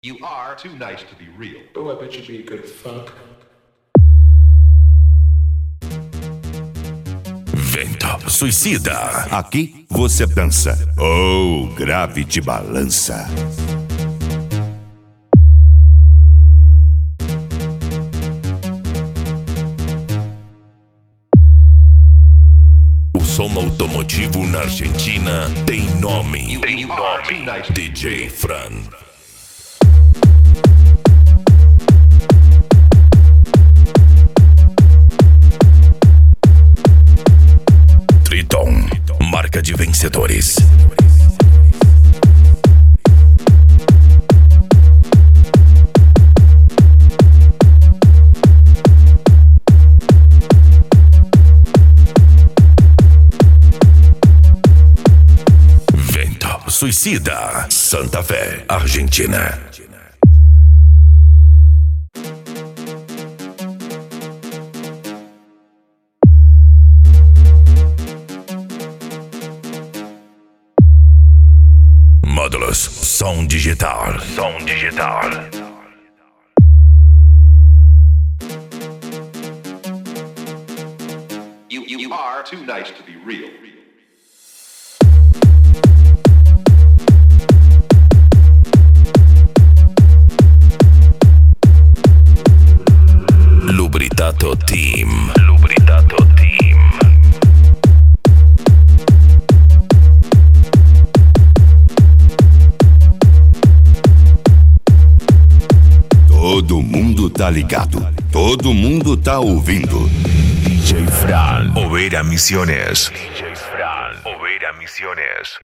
You are too nice to be real. Oh, I bet you'd be a good fuck. Vento Suicida. Aqui você dança. Oh, grave te balança. O som automotivo na Argentina tem nome. DJ Fran. Triton, marca de vencedores. Vento Suicida, Santa Fé, Argentina. Módulos, som digital. You are too nice to be real. Lubritato Team. Todo mundo tá ligado, todo mundo tá ouvindo. DJ Fran, Oveira Misiones.